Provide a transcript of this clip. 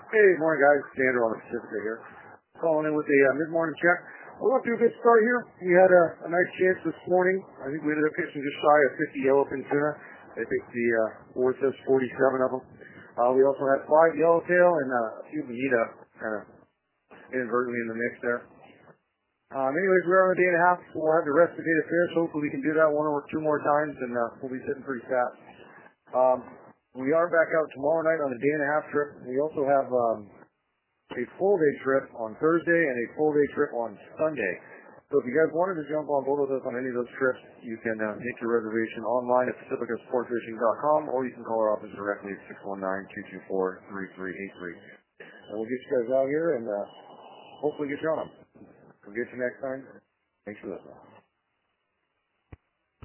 Hey, morning guys. Andrew on the Pacifica here. Calling in with a mid-morning check. We're off to a good start here. We had a nice chance this morning. I think we ended up catching just shy of 50 yellowfin tuna. I think the board says 47 of them. We also had 5 yellowtail and a few bonita kind of inadvertently in the mix there. Anyways, we're on a day and a half. We'll have the rest of the day to fish. Hopefully we can do that one or two more times, and we'll be sitting pretty fat. We are back out tomorrow night on a day and a half trip. We also have a full day trip on Thursday and a full day trip on Sunday. So if you guys wanted to jump on board with us on any of those trips, you can make your reservation online at pacificasportfishing.com, or you can call our office directly at 619-224-3383. And we'll get you guys out here and hopefully get you on them. We'll get you next time. Thanks for listening.